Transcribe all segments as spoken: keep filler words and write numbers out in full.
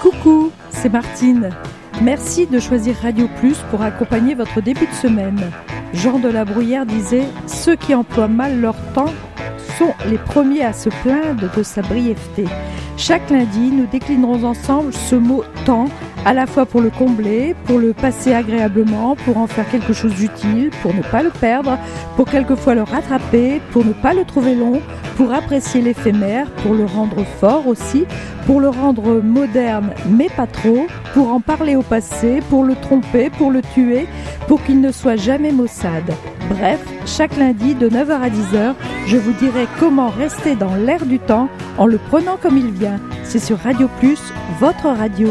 Coucou, c'est Martine. Merci de choisir Radio Plus pour accompagner votre début de semaine. Jean de la Bruyère disait « Ceux qui emploient mal leur temps sont les premiers à se plaindre de sa brièveté ». Chaque lundi, nous déclinerons ensemble ce mot « temps » à la fois pour le combler, pour le passer agréablement, pour en faire quelque chose d'utile, pour ne pas le perdre, pour quelquefois le rattraper, pour ne pas le trouver long, pour apprécier l'éphémère, pour le rendre fort aussi, pour le rendre moderne mais pas trop, pour en parler au passé, pour le tromper, pour le tuer, pour qu'il ne soit jamais maussade. Bref, chaque lundi de neuf heures à dix heures, je vous dirai comment rester dans l'air du temps en le prenant comme il vient. C'est sur Radio Plus, votre radio.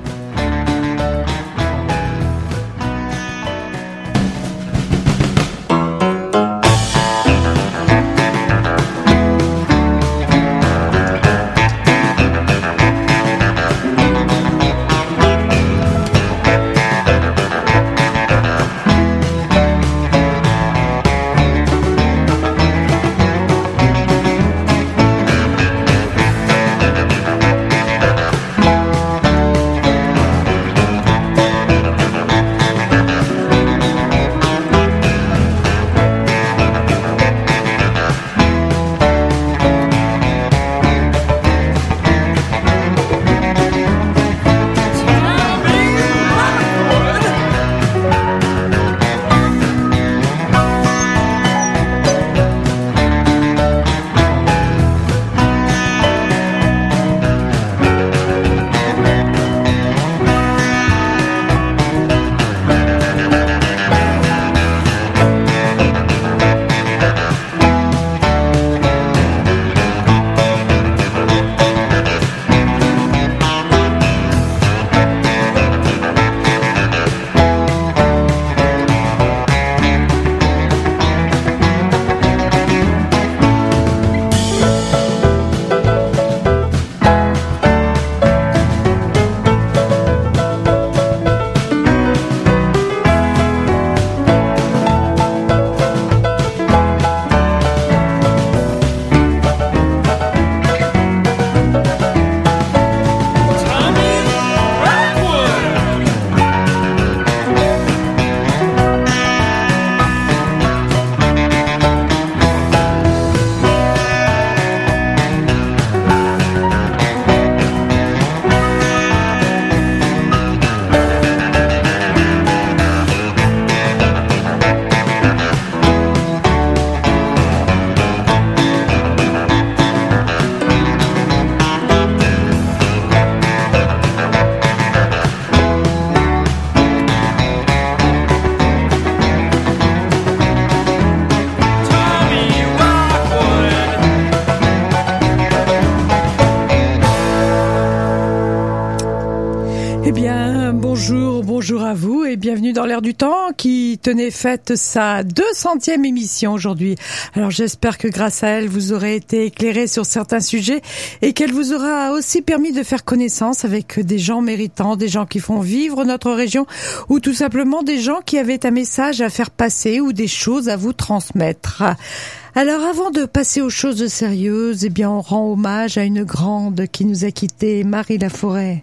Bienvenue dans l'air du temps qui tenait fête sa deux centième émission aujourd'hui. Alors j'espère que grâce à elle vous aurez été éclairés sur certains sujets et qu'elle vous aura aussi permis de faire connaissance avec des gens méritants, des gens qui font vivre notre région ou tout simplement des gens qui avaient un message à faire passer ou des choses à vous transmettre. Alors avant de passer aux choses sérieuses, eh bien on rend hommage à une grande qui nous a quittés, Marie Laforêt.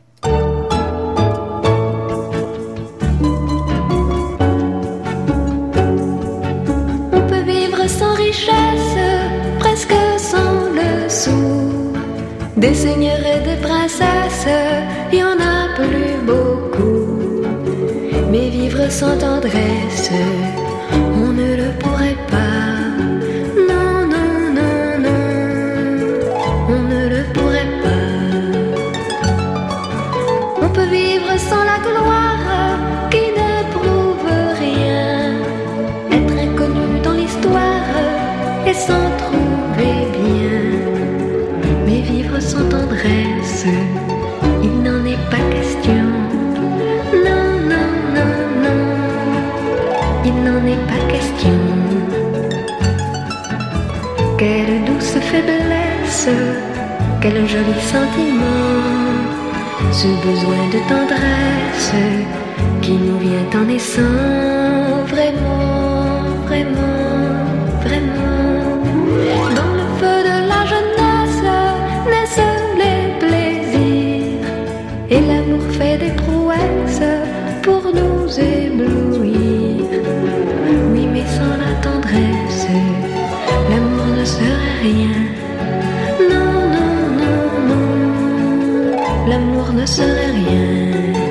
Sans richesse, presque sans le sou, des seigneurs et des princesses, il y en a plus beaucoup. Mais vivre sans tendresse, on ne le pourrait pas. Non, non, non, non, on ne le pourrait pas. On peut vivre sans la gloire qui ne prouve rien, être inconnu dans l'histoire et s'en trouver bien. Mais vivre sans tendresse, il n'en est pas question. Non, non, non, non, il n'en est pas question. Quelle douce faiblesse, quel joli sentiment, ce besoin de tendresse qui nous vient en naissant. Vraiment, vraiment, vraiment, dans le feu de la jeunesse naissent les plaisirs et la serait rien.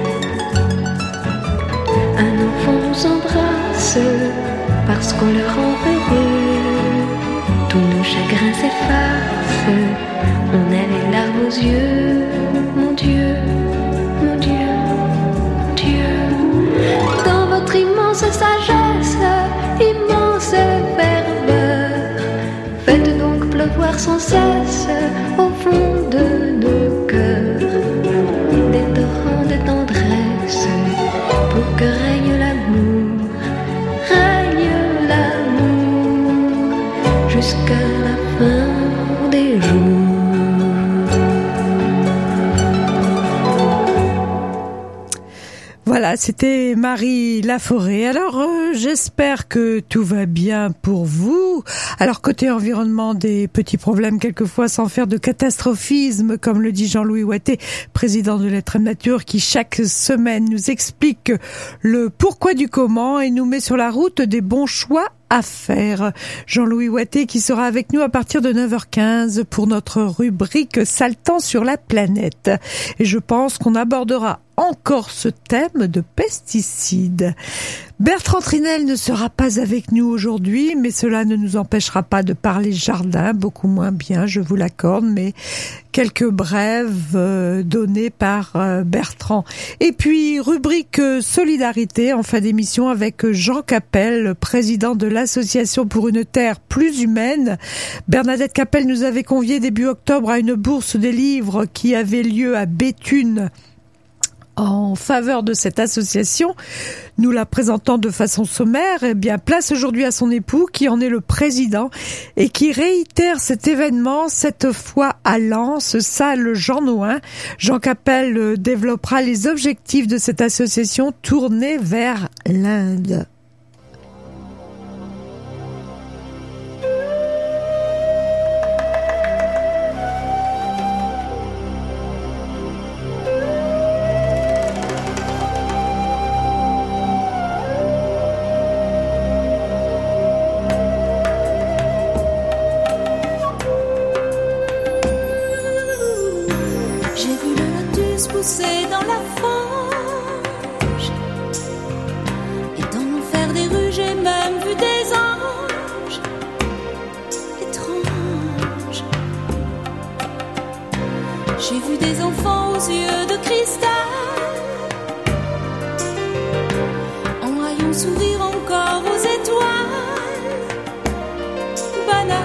Un enfant s'embrasse parce qu'on le rend heureux. Tous nos chagrins s'effacent, on a les larmes aux yeux. Mon Dieu, mon Dieu, mon Dieu. Dans votre immense sagesse, immense ferveur, faites donc pleuvoir sans cesse au fond de nos cœurs des torrents de tendresse pour que règne l'amour, règne l'amour jusqu'à la fin des jours. Voilà, c'était Marie Laforêt. Alors, euh, j'espère que tout va bien pour vous. Alors, côté environnement, des petits problèmes quelquefois, sans faire de catastrophisme, comme le dit Jean-Louis Watté, président de Lettres Nature, qui chaque semaine nous explique le pourquoi du comment et nous met sur la route des bons choix à faire. Jean-Louis Watté qui sera avec nous à partir de neuf heures quinze pour notre rubrique Saltant sur la planète. Et je pense qu'on abordera encore ce thème de pesticides. Bertrand Trinel ne sera pas avec nous aujourd'hui, mais cela ne nous empêchera pas de parler jardin, beaucoup moins bien, je vous l'accorde, mais quelques brèves euh, données par euh, Bertrand. Et puis, rubrique euh, solidarité en fin d'émission avec Jean Capel, président de l'Association pour une Terre plus humaine. Bernadette Capel nous avait conviés début octobre à une bourse des livres qui avait lieu à Béthune en faveur de cette association. Nous la présentons de façon sommaire. Eh bien, place aujourd'hui à son époux, qui en est le président et qui réitère cet événement, cette fois à Lens, salle Jean Nouin. Jean Capel développera les objectifs de cette association tournée vers l'Inde. Pousser dans la fange, et dans l'enfer des rues j'ai même vu des anges étranges. J'ai vu des enfants aux yeux de cristal, en rayons sourire encore aux étoiles banales.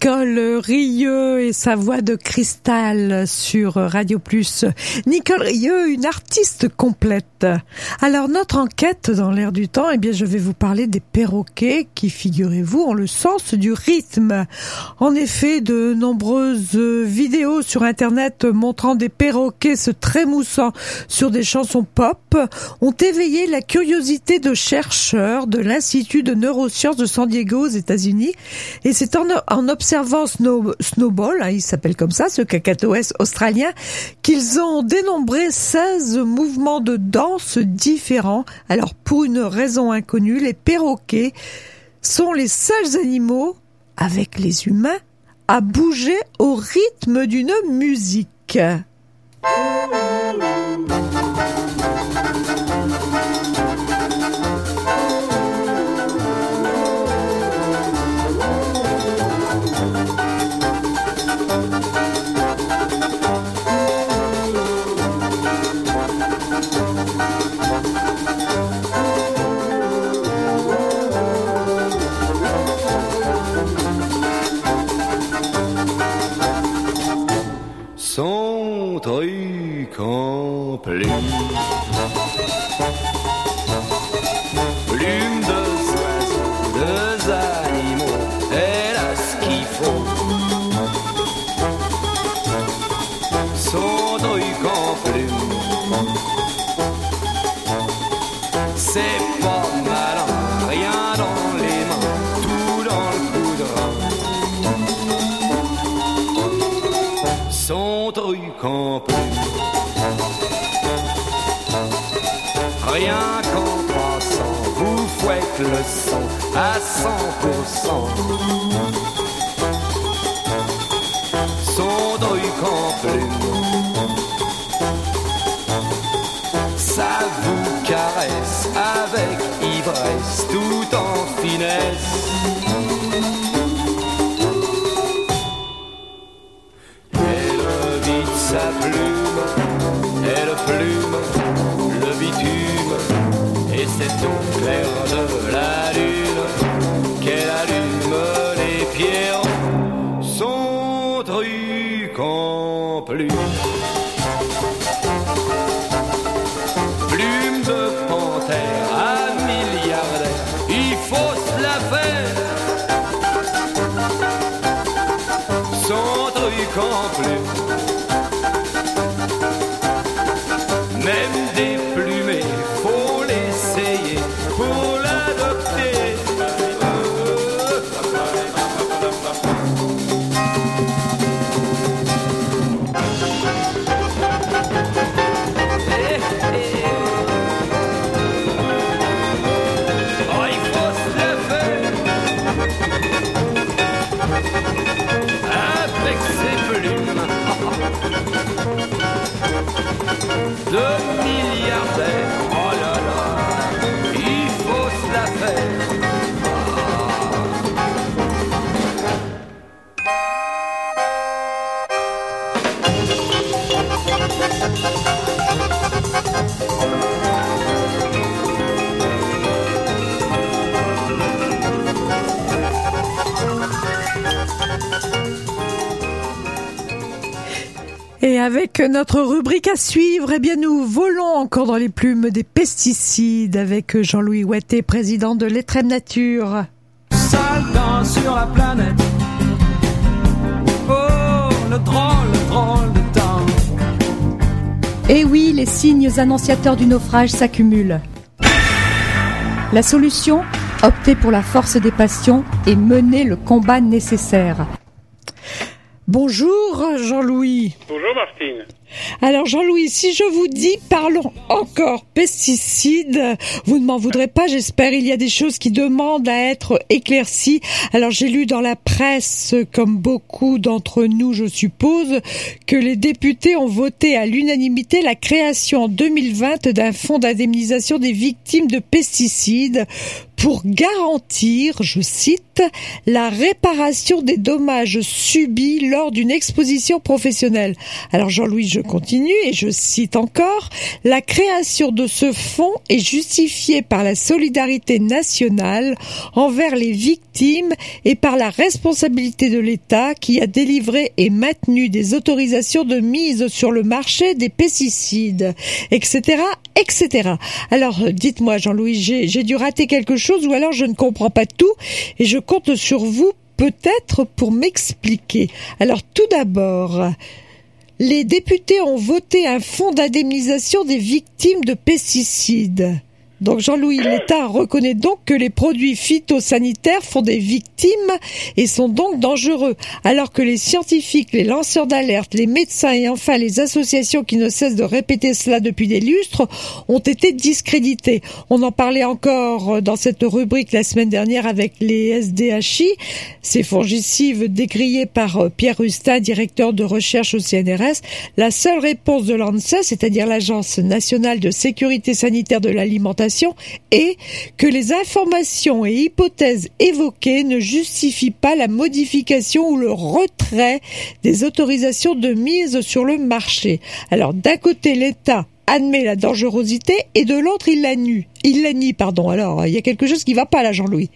Nicole Rieu et sa voix de cristal sur Radio Plus. Nicole Rieu, une artiste complète. Alors, notre enquête dans l'air du temps, eh bien, je vais vous parler des perroquets qui, figurez-vous, ont le sens du rythme. En effet, de nombreuses vidéos sur Internet montrant des perroquets se trémoussant sur des chansons pop ont éveillé la curiosité de chercheurs de l'Institut de neurosciences de San Diego aux États-Unis. Et c'est en, en observant Snow, Snowball, hein, il s'appelle comme ça, ce cacatoès australien, qu'ils ont dénombré seize mouvements de danse différents. Alors, pour une raison inconnue, les perroquets sont les seuls animaux, avec les humains, à bouger au rythme d'une musique. Son truc en plume, plume de oiseaux, de animaux, elle a ce qu'il faut. Son truc en plume, c'est pas malin, rien dans les mains, tout dans le coup de rein. Son truc en plume, rien qu'en passant, vous fouette le son à cent pour cent. Son truc en plume, ça vous caresse avec ivresse, tout en finesse. Sa plume, elle plume le bitume, et c'est au clair de la lune qu'elle allume les pierrons, son truc en plume. Plume de panthère à milliardaire, il faut se la faire. Son truc en plume, même déplumé, faut l'essayer pour l'adopter. Oh, il faut se la faire avec ses plumes de milliardaires, oh là là, il faut se la faire. Et avec notre rubrique à suivre, eh bien nous volons encore dans les plumes des pesticides avec Jean-Louis Ouetté, président de l'Etrem Nature. Sale temps sur la planète. Oh, le drôle, le drôle de temps. Et oui, les signes annonciateurs du naufrage s'accumulent. La solution, opter pour la force des passions et mener le combat nécessaire. Bonjour Jean-Louis. Bonjour Martine. Alors Jean-Louis, si je vous dis parlons encore pesticides, vous ne m'en voudrez pas, j'espère. Il y a des choses qui demandent à être éclaircies. Alors j'ai lu dans la presse, comme beaucoup d'entre nous je suppose, que les députés ont voté à l'unanimité la création en deux mille vingt d'un fonds d'indemnisation des victimes de pesticides pour garantir, je cite, la réparation des dommages subis lors d'une exposition professionnelle. Alors Jean-Louis, je continue et je cite encore, la création de ce fonds est justifiée par la solidarité nationale envers les victimes et par la responsabilité de l'État qui a délivré et maintenu des autorisations de mise sur le marché des pesticides, et cetera, et cetera. Alors, dites-moi, Jean-Louis, j'ai, j'ai dû rater quelque chose ou alors je ne comprends pas tout et je compte sur vous peut-être pour m'expliquer. Alors, tout d'abord, les députés ont voté un fonds d'indemnisation des victimes de pesticides. Donc Jean-Louis, l'État reconnaît donc que les produits phytosanitaires font des victimes et sont donc dangereux, alors que les scientifiques, les lanceurs d'alerte, les médecins et enfin les associations qui ne cessent de répéter cela depuis des lustres ont été discrédités. On en parlait encore dans cette rubrique la semaine dernière avec les S D H I, ces fongicides décriés par Pierre Rustin, directeur de recherche au C N R S. La seule réponse de l'ANSES, c'est-à-dire l'Agence nationale de sécurité sanitaire de l'alimentation, et que les informations et hypothèses évoquées ne justifient pas la modification ou le retrait des autorisations de mise sur le marché. Alors, d'un côté, l'État admet la dangerosité et de l'autre, il la nie. Il la nie, pardon. Alors, il y a quelque chose qui ne va pas là, Jean-Louis.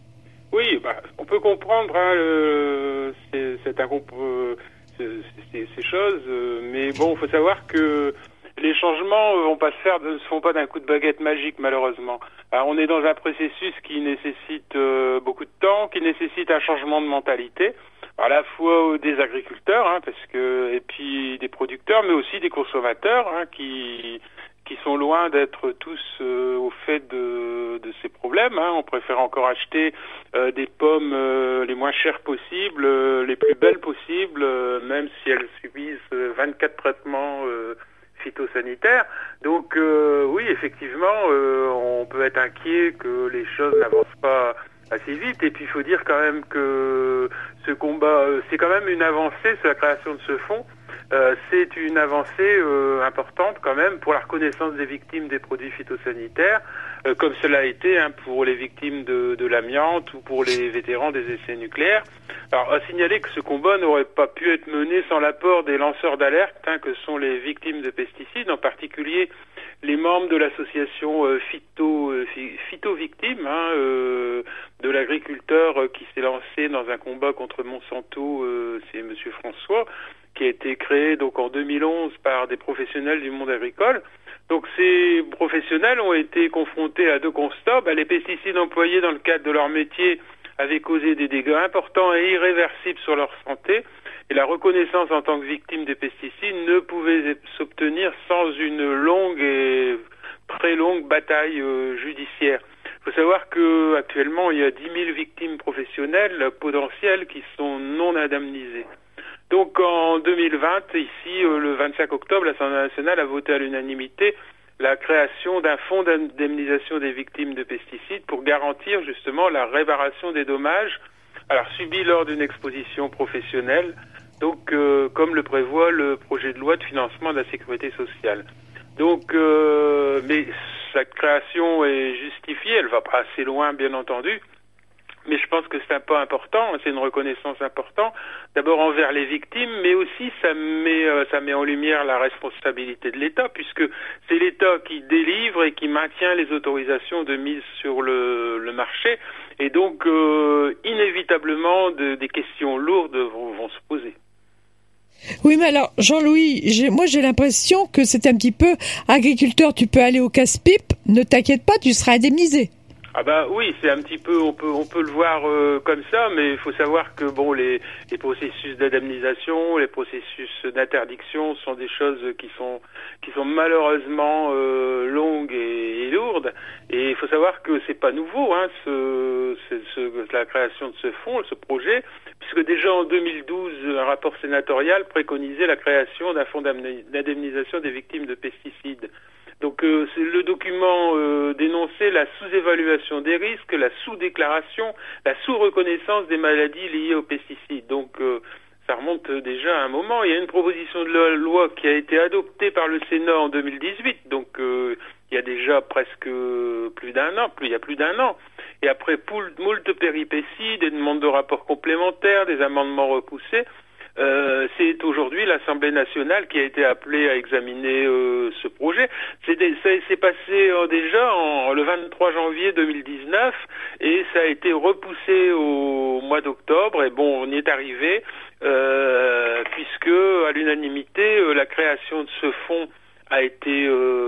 Oui, bah, on peut comprendre hein, le, c'est, c'est un, euh, c'est, ces choses, euh, mais bon, il faut savoir que les changements vont pas se faire, ne se font pas d'un coup de baguette magique, malheureusement. Alors, on est dans un processus qui nécessite euh, beaucoup de temps, qui nécessite un changement de mentalité, à la fois des agriculteurs, hein, parce que et puis des producteurs, mais aussi des consommateurs, hein, qui qui sont loin d'être tous euh, au fait de, de ces problèmes. Hein. On préfère encore acheter euh, des pommes euh, les moins chères possibles, euh, les plus belles possibles, euh, même si elles subissent euh, vingt-quatre traitements euh, phytosanitaires. Donc euh, oui, effectivement, euh, on peut être inquiet que les choses n'avancent pas assez vite. Et puis il faut dire quand même que ce combat, euh, c'est quand même une avancée, c'est la création de ce fonds. Euh, c'est une avancée euh, importante quand même pour la reconnaissance des victimes des produits phytosanitaires, euh, comme cela a été hein, pour les victimes de, de l'amiante ou pour les vétérans des essais nucléaires. Alors, à signaler que ce combat n'aurait pas pu être mené sans l'apport des lanceurs d'alerte, hein, que sont les victimes de pesticides, en particulier les membres de l'association euh, phyto, euh, phyto-victimes, hein, euh, de l'agriculteur euh, qui s'est lancé dans un combat contre Monsanto, euh, c'est Monsieur François, qui a été créé donc en deux mille onze par des professionnels du monde agricole. Donc ces professionnels ont été confrontés à deux constats. Bah, les pesticides employés dans le cadre de leur métier avaient causé des dégâts importants et irréversibles sur leur santé. Et la reconnaissance en tant que victime des pesticides ne pouvait s'obtenir sans une longue et très longue bataille euh, judiciaire. Il faut savoir que actuellement il y a dix mille victimes professionnelles potentielles qui sont non indemnisées. Donc en deux mille vingt, ici, euh, le vingt-cinq octobre, l'Assemblée nationale a voté à l'unanimité la création d'un fonds d'indemnisation des victimes de pesticides pour garantir justement la réparation des dommages alors subis lors d'une exposition professionnelle, donc euh, comme le prévoit le projet de loi de financement de la sécurité sociale. Donc, euh, mais cette création est justifiée, elle va pas assez loin bien entendu. Mais je pense que c'est un pas important, c'est une reconnaissance importante, d'abord envers les victimes, mais aussi ça met, euh, ça met en lumière la responsabilité de l'État, puisque c'est l'État qui délivre et qui maintient les autorisations de mise sur le, le marché, et donc euh, inévitablement de, des questions lourdes vont, vont se poser. Oui, mais alors, Jean-Louis, j'ai, moi j'ai l'impression que c'est un petit peu, agriculteur, tu peux aller au casse-pipe, ne t'inquiète pas, tu seras indemnisé. Ah bah oui, c'est un petit peu, on peut on peut le voir euh, comme ça, mais il faut savoir que bon les les processus d'indemnisation, les processus d'interdiction sont des choses qui sont qui sont malheureusement euh, longues et, et lourdes. Et il faut savoir que c'est pas nouveau, hein, ce, ce, ce la création de ce fonds, ce projet, puisque déjà en deux mille douze, un rapport sénatorial préconisait la création d'un fonds d'indemnisation des victimes de pesticides. Donc euh, c'est le document euh, dénonçait la sous-évaluation des risques, la sous-déclaration, la sous-reconnaissance des maladies liées aux pesticides. Donc euh, ça remonte déjà à un moment. Il y a une proposition de loi qui a été adoptée par le Sénat en deux mille dix-huit, donc euh, il y a déjà presque plus d'un an, plus il y a plus d'un an. Et après moult péripéties, des demandes de rapports complémentaires, des amendements repoussés, Euh, c'est aujourd'hui l'Assemblée nationale qui a été appelée à examiner euh, ce projet. C'est, des, ça s'est passé euh, déjà en, le vingt-trois janvier deux mille dix-neuf et ça a été repoussé au mois d'octobre. Et bon, on y est arrivé euh, puisque à l'unanimité, euh, la création de ce fonds a été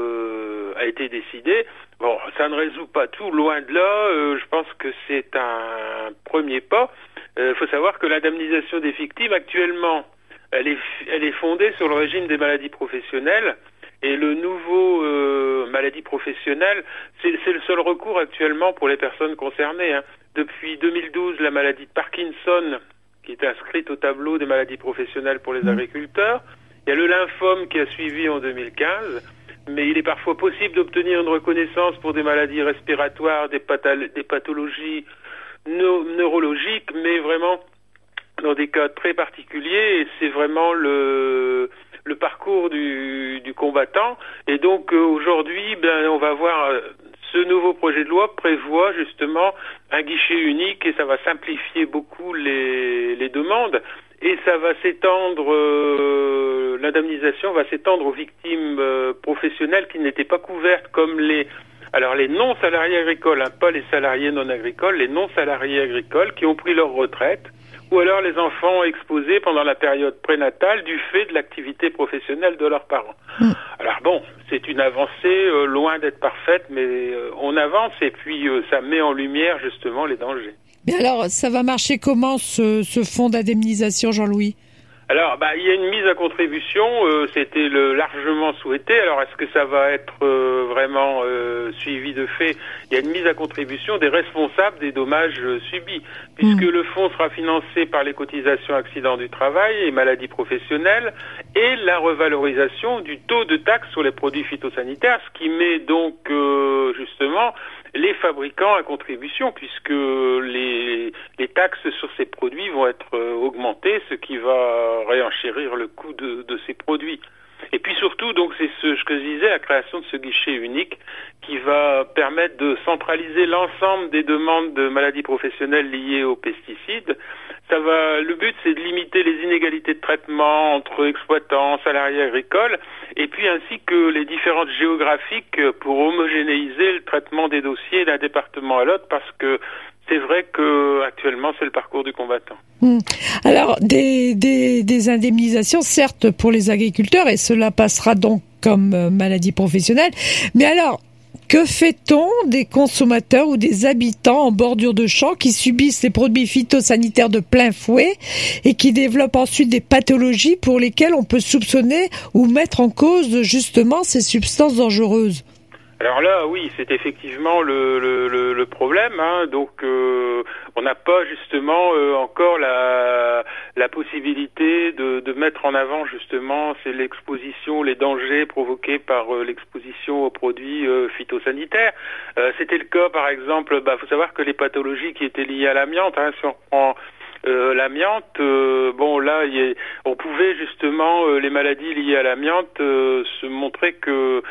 euh, a été décidée. Bon, ça ne résout pas tout, loin de là. Euh, je pense que c'est un premier pas. Il euh, faut savoir que l'indemnisation des victimes, actuellement, elle est, elle est fondée sur le régime des maladies professionnelles. Et le nouveau euh, maladie professionnelle, c'est, c'est le seul recours actuellement pour les personnes concernées. Hein. Depuis deux mille douze, la maladie de Parkinson, qui est inscrite au tableau des maladies professionnelles pour les agriculteurs. Il y a le lymphome qui a suivi en deux mille quinze. Mais il est parfois possible d'obtenir une reconnaissance pour des maladies respiratoires, des, pathal- des pathologies no- neurologiques, mais vraiment dans des cas très particuliers. Et c'est vraiment le, le parcours du, du combattant. Et donc euh, aujourd'hui, ben, on va voir... Euh, ce nouveau projet de loi prévoit justement un guichet unique et ça va simplifier beaucoup les, les demandes. Et ça va s'étendre, euh, l'indemnisation va s'étendre aux victimes euh, professionnelles qui n'étaient pas couvertes comme les, alors les non-salariés agricoles, hein, pas les salariés non agricoles, les non-salariés agricoles qui ont pris leur retraite, ou alors les enfants exposés pendant la période prénatale du fait de l'activité professionnelle de leurs parents. Mmh. Alors bon, c'est une avancée euh, loin d'être parfaite, mais euh, on avance et puis euh, ça met en lumière justement les dangers. Mais alors, ça va marcher comment ce, ce fonds d'indemnisation, Jean-Louis ? Alors, bah, il y a une mise à contribution, euh, c'était le, largement souhaité. Alors, est-ce que ça va être euh, vraiment euh, suivi de fait ? Il y a une mise à contribution des responsables des dommages euh, subis, puisque mmh. le fonds sera financé par les cotisations accidents du travail et maladies professionnelles et la revalorisation du taux de taxe sur les produits phytosanitaires, ce qui met donc euh, justement les fabricants à contribution, puisque les, les taxes sur ces produits vont être euh, augmentées, ce qui va réenchérir le coût de, de ces produits. Et puis surtout, donc c'est ce que je disais, la création de ce guichet unique qui va permettre de centraliser l'ensemble des demandes de maladies professionnelles liées aux pesticides. Ça va, le but, c'est de limiter les inégalités de traitement entre exploitants, salariés agricoles, et puis ainsi que les différences géographiques pour homogénéiser le traitement des dossiers d'un département à l'autre, parce que c'est vrai que actuellement c'est le parcours du combattant. Mmh. Alors des, des des indemnisations certes pour les agriculteurs et cela passera donc comme euh, maladie professionnelle. Mais alors que fait-on des consommateurs ou des habitants en bordure de champs qui subissent les produits phytosanitaires de plein fouet et qui développent ensuite des pathologies pour lesquelles on peut soupçonner ou mettre en cause justement ces substances dangereuses ? Alors là, oui, c'est effectivement le, le, le, le problème. Hein. Donc, euh, on n'a pas justement euh, encore la, la possibilité de, de mettre en avant justement c'est l'exposition, les dangers provoqués par euh, l'exposition aux produits euh, phytosanitaires. Euh, c'était le cas, par exemple, bah, faut savoir que les pathologies qui étaient liées à l'amiante, hein, si on prend Euh, l'amiante, euh, bon là, y est, on pouvait justement euh, les maladies liées à l'amiante euh, se montrer que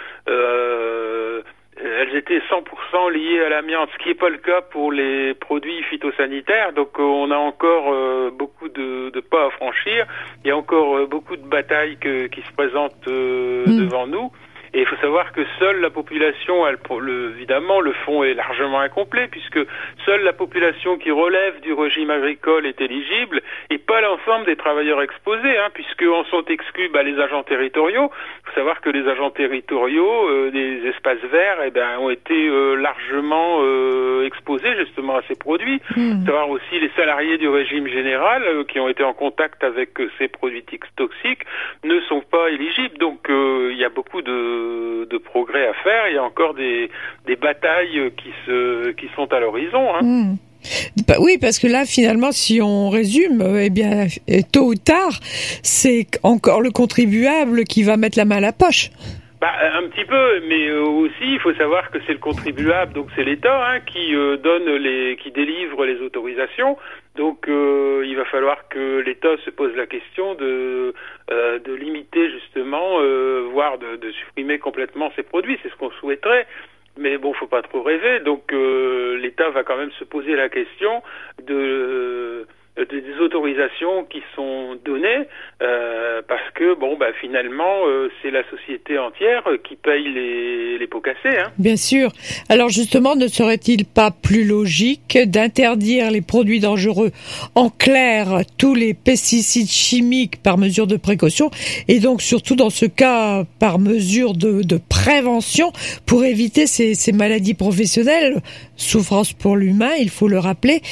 euh, elles étaient cent pour cent liées à l'amiante, ce qui n'est pas le cas pour les produits phytosanitaires. Donc euh, on a encore euh, beaucoup de, de pas à franchir. Il y a encore euh, beaucoup de batailles que, qui se présentent euh, mmh. devant nous. Et il faut savoir que seule la population, elle, le, évidemment, le fonds est largement incomplet puisque seule la population qui relève du régime agricole est éligible et pas l'ensemble des travailleurs exposés, hein, puisqu'en sont exclus bah, les agents territoriaux. Il faut savoir que les agents territoriaux euh, des espaces verts eh ben, ont été euh, largement euh, exposés justement à ces produits. Mmh. Il faut savoir aussi les salariés du régime général euh, qui ont été en contact avec euh, ces produits toxiques ne sont pas éligibles. Donc euh, il y a beaucoup de de progrès à faire, il y a encore des, des batailles qui se qui sont à l'horizon. Hein. Mmh. Bah oui, parce que là, finalement, si on résume, eh bien, tôt ou tard, c'est encore le contribuable qui va mettre la main à la poche. Bah, un petit peu, mais euh, aussi, il faut savoir que c'est le contribuable, donc c'est l'État hein, qui euh, donne les, qui délivre les autorisations. Donc, euh, il va falloir que l'État se pose la question de euh, de limiter justement, euh, voire de, de supprimer complètement ces produits. C'est ce qu'on souhaiterait. Mais bon, faut pas trop rêver. Donc, euh, l'État va quand même se poser la question de des autorisations qui sont données euh, parce que bon bah finalement euh, c'est la société entière qui paye les, les pots cassés. Hein. Bien sûr. Alors justement, ne serait-il pas plus logique d'interdire les produits dangereux, en clair tous les pesticides chimiques par mesure de précaution et donc surtout dans ce cas par mesure de, de prévention pour éviter ces, ces maladies professionnelles, souffrance pour l'humain, il faut le rappeler,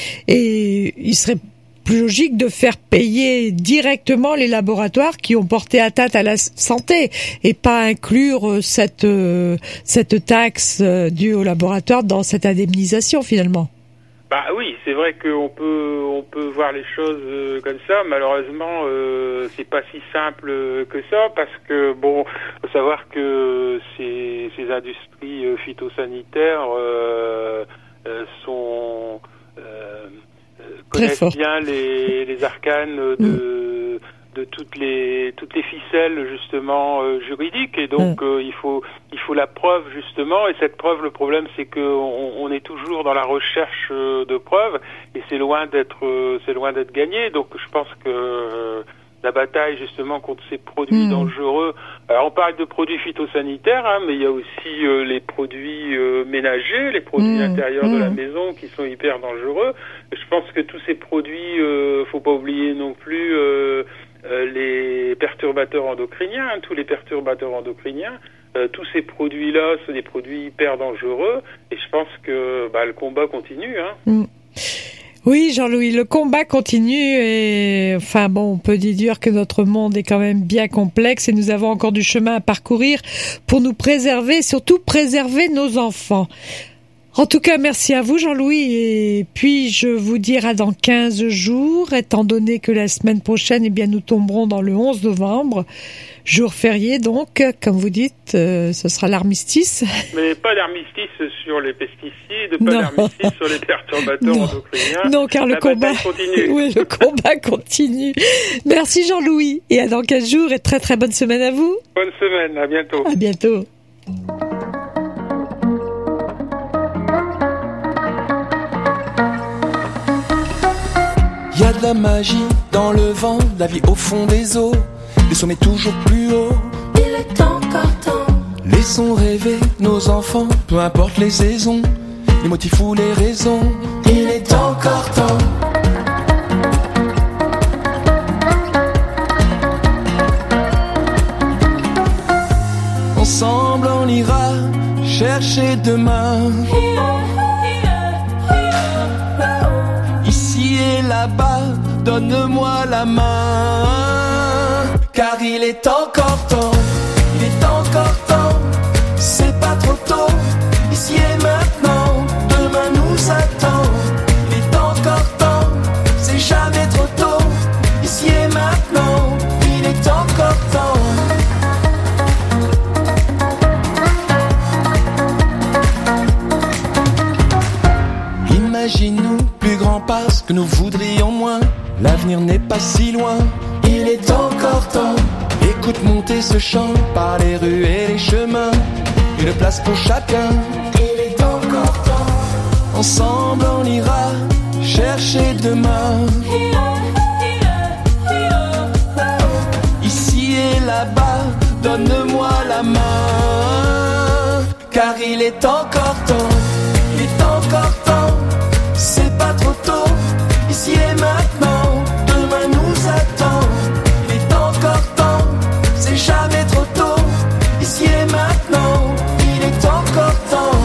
et il serait plus logique de faire payer directement les laboratoires qui ont porté atteinte à la santé et pas inclure cette euh, cette taxe euh, due au laboratoire dans cette indemnisation finalement. Bah oui, c'est vrai qu'on peut on peut voir les choses euh, comme ça. Malheureusement, euh, c'est pas si simple que ça parce que bon, faut savoir que ces ces industries euh, phytosanitaires euh, euh, sont euh, connaissent bien les, les arcanes de, mmh. de toutes les toutes les ficelles justement euh, juridiques et donc mmh. euh, il faut il faut la preuve justement et cette preuve le problème c'est que on, on est toujours dans la recherche euh, de preuves et c'est loin d'être euh, c'est loin d'être gagné donc je pense que euh, la bataille justement contre ces produits mmh. dangereux. Alors on parle de produits phytosanitaires, hein, mais il y a aussi euh, les produits euh, ménagers, les produits mmh. intérieurs mmh. de la maison qui sont hyper dangereux. Je pense que tous ces produits, euh, faut pas oublier non plus euh, euh, les perturbateurs endocriniens, hein, tous les perturbateurs endocriniens. Euh, tous ces produits-là sont des produits hyper dangereux et je pense que bah, le combat continue. Hein. Mmh. Oui, Jean-Louis, le combat continue et enfin bon, on peut dire que notre monde est quand même bien complexe et nous avons encore du chemin à parcourir pour nous préserver, surtout préserver nos enfants. En tout cas, merci à vous, Jean-Louis, et puis je vous dire à dans quinze jours, étant donné que la semaine prochaine, eh bien, nous tomberons dans le onze novembre, jour férié donc, comme vous dites, euh, ce sera l'armistice. Mais pas l'armistice sur les pesticides, pas non. l'armistice sur les perturbateurs non. endocriniens. Non, car le la combat continue. Oui, le combat continue. Merci Jean-Louis, et à dans quinze jours, et très très bonne semaine à vous. Bonne semaine, à bientôt. À bientôt. Y a de la magie dans le vent, la vie au fond des eaux, les sommets toujours plus hauts. Il est encore temps. Laissons rêver nos enfants, peu importe les saisons, les motifs ou les raisons. Il est encore temps. Ensemble on ira chercher demain. Ici et là-bas, donne-moi la main. Car il est encore temps, il est encore temps. C'est pas trop tôt, ici et maintenant, demain nous attend. Il est encore temps, c'est jamais trop tôt, ici et maintenant, il est encore temps. Imagine-nous plus grand pas que nous voudrions moins. L'avenir n'est pas si loin, il est encore temps. Écoute monter ce chant par les rues et les chemins, une place pour chacun. Il est encore temps. Ensemble on ira chercher demain. Ici et là-bas, donne-moi la main. Car il est encore temps, il est encore temps. C'est pas trop tôt, ici et maintenant, demain nous attend. Il est encore temps, c'est jamais trop tôt, ici et maintenant, il est encore temps.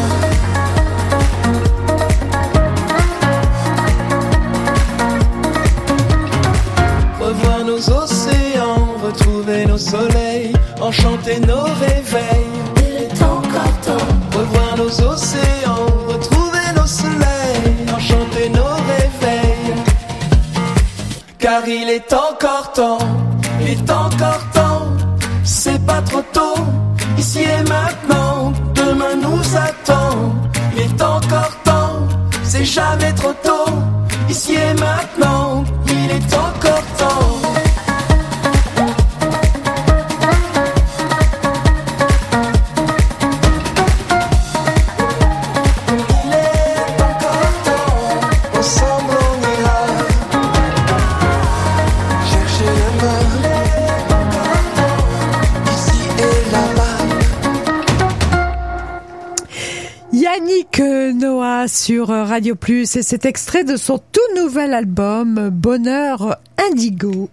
Revoir nos océans, retrouver nos soleils, enchanter nos réveils. Il est encore temps. Revoir nos océans, retrouver nos soleils, enchanter nos réveils. Car il est encore temps, il est encore temps. C'est pas trop tôt, ici et maintenant, demain nous attend. Il est encore temps, c'est jamais trop tôt, ici et maintenant, il est encore temps. Il est encore temps, ensemble on ira sur Radio Plus et c'est extrait de son tout nouvel album Bonheur Indigo.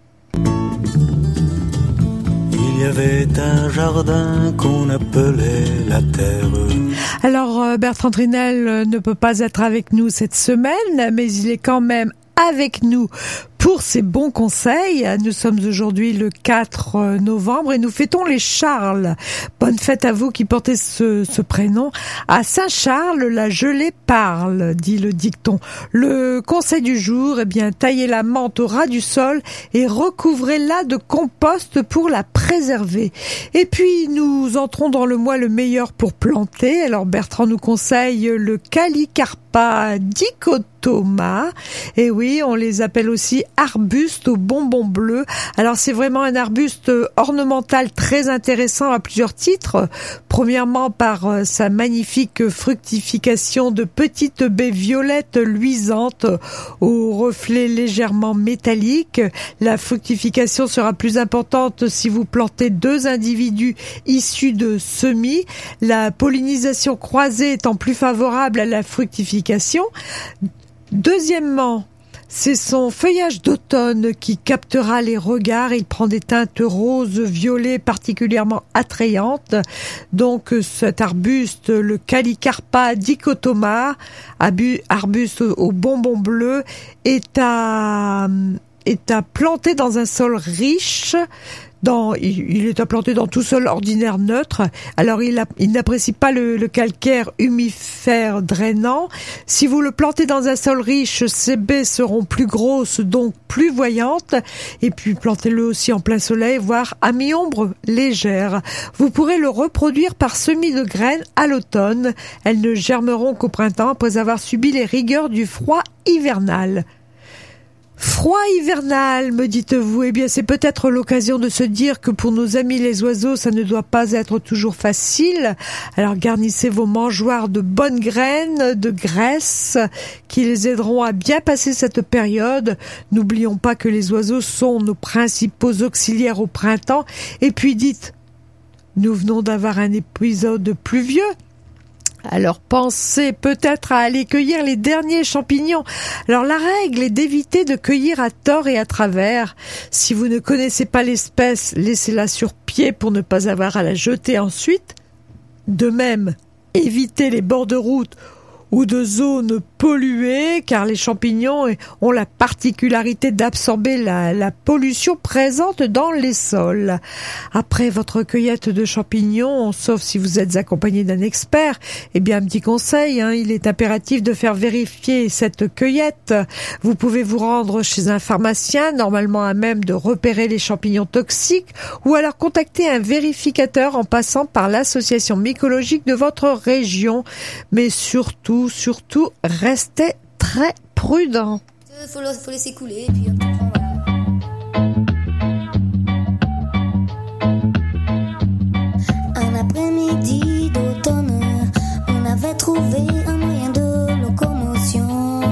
Il y avait un jardin qu'on appelait la terre. Alors Bertrand Trinel ne peut pas être avec nous cette semaine, mais il est quand même avec nous pour ses bons conseils. Nous sommes aujourd'hui le quatre novembre et nous fêtons les Charles. Bonne fête à vous qui portez ce, ce prénom. À Saint-Charles, la gelée parle, dit le dicton. Le conseil du jour, eh bien, taillez la menthe au ras du sol et recouvrez-la de compost pour la préserver. Et puis, nous entrons dans le mois le meilleur pour planter. Alors, Bertrand nous conseille le Callicarpa dichotoma. Et oui, on les appelle aussi arbuste au bonbon bleu. Alors c'est vraiment un arbuste ornemental très intéressant à plusieurs titres. Premièrement par euh, sa magnifique fructification de petites baies violettes luisantes aux reflets légèrement métalliques. La fructification sera plus importante si vous plantez deux individus issus de semis. La pollinisation croisée étant plus favorable à la fructification. Deuxièmement, c'est son feuillage d'automne qui captera les regards. Il prend des teintes roses, violets particulièrement attrayantes. Donc cet arbuste, le Callicarpa dichotoma, arbuste au bonbon bleu, est à, est à planter dans un sol riche. Dans, il est implanté dans tout sol ordinaire neutre. Alors il, a, il n'apprécie pas le, le calcaire humifère drainant. Si vous le plantez dans un sol riche, ses baies seront plus grosses, donc plus voyantes. Et puis plantez-le aussi en plein soleil, voire à mi-ombre légère. Vous pourrez le reproduire par semis de graines à l'automne. Elles ne germeront qu'au printemps après avoir subi les rigueurs du froid hivernal. Froid hivernal, me dites-vous, eh bien c'est peut-être l'occasion de se dire que pour nos amis les oiseaux, ça ne doit pas être toujours facile. Alors garnissez vos mangeoires de bonnes graines, de graisse, qui les aideront à bien passer cette période. N'oublions pas que les oiseaux sont nos principaux auxiliaires au printemps. Et puis dites, nous venons d'avoir un épisode pluvieux. Alors pensez peut-être à aller cueillir les derniers champignons. Alors la règle est d'éviter de cueillir à tort et à travers. Si vous ne connaissez pas l'espèce, laissez-la sur pied pour ne pas avoir à la jeter ensuite. De même, évitez les bords de route ou de zones polluées, car les champignons ont la particularité d'absorber la, la pollution présente dans les sols. Après votre cueillette de champignons, sauf si vous êtes accompagné d'un expert, eh bien un petit conseil, hein, il est impératif de faire vérifier cette cueillette. Vous pouvez vous rendre chez un pharmacien, normalement à même de repérer les champignons toxiques, ou alors contacter un vérificateur en passant par l'association mycologique de votre région. Mais surtout, surtout, restez très prudents. Il faut, faut laisser couler et puis on prend, voilà. Un après-midi d'automne, on avait trouvé un moyen de locomotion.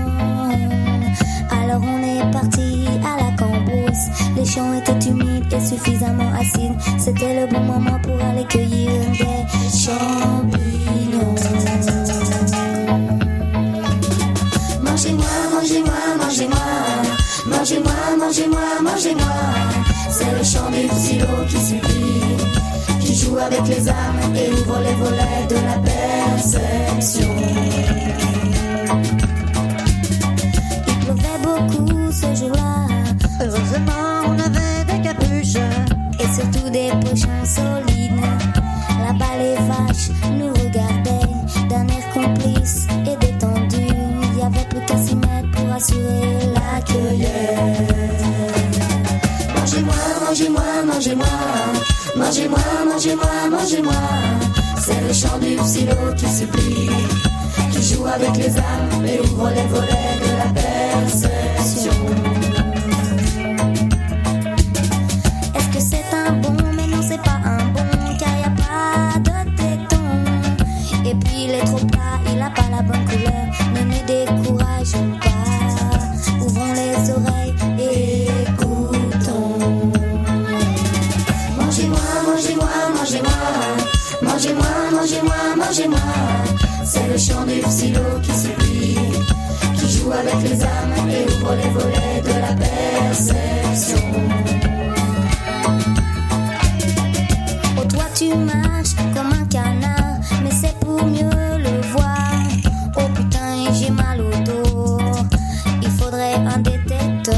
Alors on est parti à la cambrousse. Les champs étaient humides et suffisamment acides. C'était le bon moment pour aller cueillir des champignons. Mangez-moi, mangez-moi, mangez-moi, mangez-moi, mangez-moi, mangez-moi. C'est le chant du silo qui supplie, qui joue avec les âmes et ouvre les volets de la perception. Il pleuvait beaucoup ce jour-là. Heureusement, on avait des capuches et surtout des pochons solides. Là-bas, les vaches nous regardaient d'un air complice et détendu. Il y avait plus qu'à s'y mettre pour assurer la cueillette. Mangez-moi, mangez-moi, mangez-moi, mangez-moi, mangez-moi, mangez-moi. C'est le chant du silo qui supplie, qui joue avec les âmes et ouvre les volets de la perception. Est-ce que c'est un bon? Mais non, c'est pas un bon, car y a pas de téton. Et puis il est trop plat, il a pas la bonne couleur. Ne nous décourageons pas, ouvrons les oreilles et écoutons. Mangez-moi, mangez-moi, mangez-moi, mangez-moi, mangez-moi, mangez-moi. C'est le chant du silo qui supplie, avec les âmes et ouvre les volets de la perception. Oh, toi tu marches comme un canard, mais c'est pour mieux le voir. Oh putain, j'ai mal au dos, il faudrait un détecteur.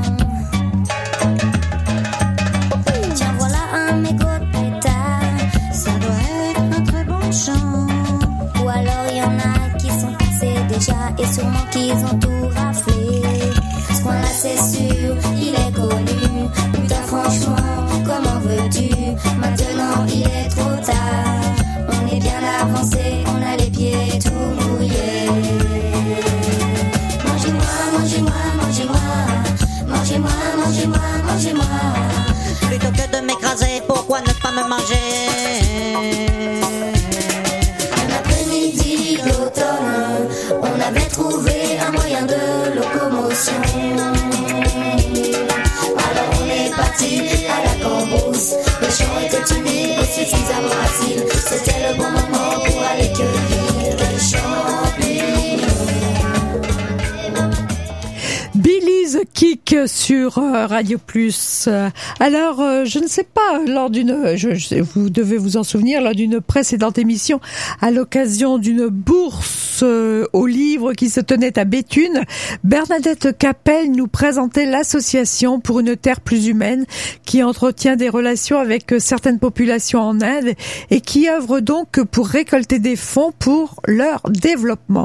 Tiens, voilà un mégot de pétard, ça doit être un très bon chant. Ou alors il y en a qui sont passés déjà et sûrement qu'ils ont tout raflé. Ce coin-là c'est sûr, il est connu. Putain franchement, comment veux-tu? Maintenant il est trop tard. On est bien avancé, on a les pieds tout mouillés. Mangez-moi, mangez-moi, mangez-moi. Mangez-moi, mangez-moi, mangez-moi. Plutôt que de m'écraser, pourquoi ne pas me manger? Un après-midi d'automne, on avait trouvé un moyen de locomotion. Alors on est parti à la cambrousse. Le champ était humide et suffisamment facile. C'était le bon moment pour aller cueillir les champignons. Billy the Kick sur euh, Radio Plus. Euh, alors, euh, je ne sais pas, lors d'une, je, je, vous devez vous en souvenir, lors d'une précédente émission, à l'occasion d'une bourse euh, aux livres qui se tenait à Béthune, Bernadette Capel nous présentait l'association pour une terre plus humaine qui entretient des relations avec certaines populations en Inde et qui œuvre donc pour récolter des fonds pour leur développement.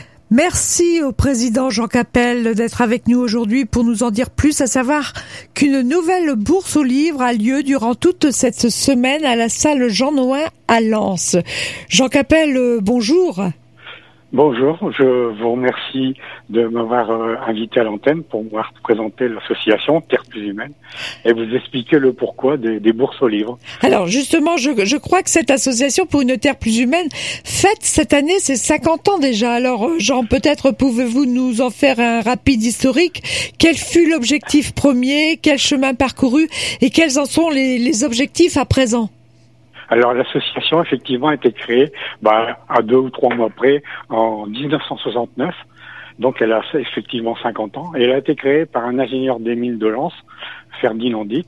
Merci au président Jean Capel d'être avec nous aujourd'hui pour nous en dire plus, à savoir qu'une nouvelle bourse aux livres a lieu durant toute cette semaine à la salle Jean Nouin à Lens. Jean Capel, bonjour. Bonjour, je vous remercie de m'avoir euh, invité à l'antenne pour m'avoir présenté l'association Terre Plus Humaine et vous expliquer le pourquoi des, des bourses aux livres. Alors justement, je, je crois que cette association pour une Terre Plus Humaine fête cette année ses cinquante ans déjà. Alors Jean, peut-être pouvez-vous nous en faire un rapide historique? Quel fut l'objectif premier? Quel chemin parcouru? Et quels en sont les, les objectifs à présent? Alors l'association effectivement a été créée bah, à deux ou trois mois près en dix-neuf cent soixante-neuf, donc elle a effectivement cinquante ans, et elle a été créée par un ingénieur des mines de Lens, Ferdinand Dick,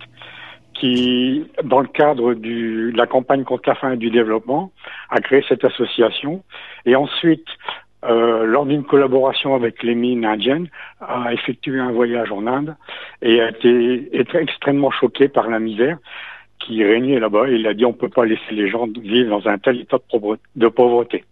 qui, dans le cadre du, de la campagne contre la faim et du développement, a créé cette association, et ensuite, euh, lors d'une collaboration avec les mines indiennes, a effectué un voyage en Inde, et a été, été extrêmement choqué par la misère qui régnait là-bas. Il a dit on peut pas laisser les gens vivre dans un tel état de pauvreté.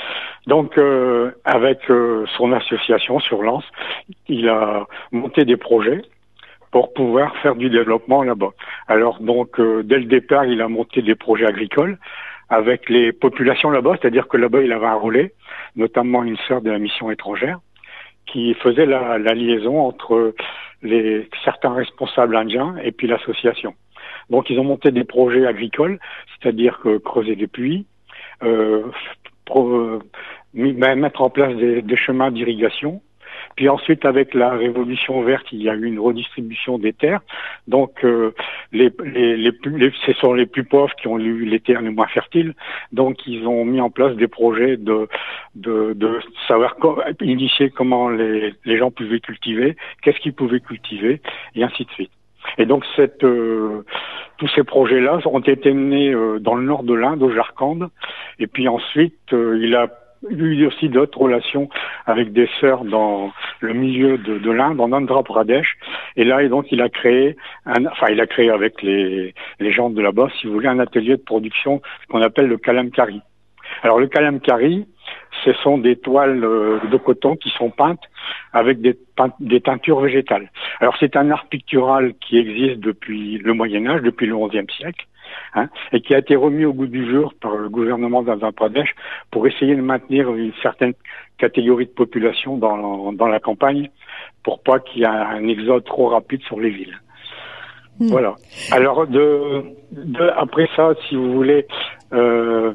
Donc euh, avec euh, son association sur Lens, il a monté des projets pour pouvoir faire du développement là-bas. Alors donc euh, dès le départ, il a monté des projets agricoles avec les populations là-bas, c'est-à-dire que là-bas il avait un relais, notamment une sœur de la mission étrangère, qui faisait la, la liaison entre les certains responsables indiens et puis l'association. Donc ils ont monté des projets agricoles, c'est-à-dire que creuser des puits, euh, pro, euh, mettre en place des, des chemins d'irrigation. Puis ensuite, avec la révolution verte, il y a eu une redistribution des terres. Donc euh, les, les, les, plus, les, ce sont les plus pauvres qui ont eu les terres les moins fertiles. Donc ils ont mis en place des projets de, de, de savoir co- initier comment les, les gens pouvaient cultiver, qu'est-ce qu'ils pouvaient cultiver, et ainsi de suite. Et donc cette, euh, tous ces projets-là ont été menés euh, dans le nord de l'Inde, au Jharkhand. Et puis ensuite, euh, il a eu aussi d'autres relations avec des sœurs dans le milieu de, de l'Inde, en Andhra Pradesh. Et là, et donc, il a créé, un, enfin, il a créé avec les, les gens de là-bas, si vous voulez, un atelier de production qu'on appelle le kalamkari. Alors le kalamkari, ce sont des toiles de coton qui sont peintes avec des, des teintures végétales. Alors c'est un art pictural qui existe depuis le Moyen-Âge, depuis le onzième siècle, hein, et qui a été remis au goût du jour par le gouvernement d'Andhra Pradesh pour essayer de maintenir une certaine catégorie de population dans, dans la campagne pour pas qu'il y ait un exode trop rapide sur les villes. Mmh. Voilà. Alors de, de après ça, si vous voulez, euh,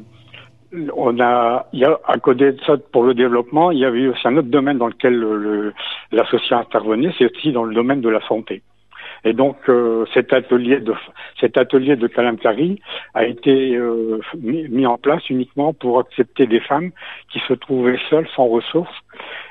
on a, il y a à côté de ça pour le développement, il y avait aussi un autre domaine dans lequel le, le, l'association intervenait, c'est aussi dans le domaine de la santé. Et donc euh, cet atelier de cet atelier de kalamkari a été euh, mis, mis en place uniquement pour accepter des femmes qui se trouvaient seules, sans ressources,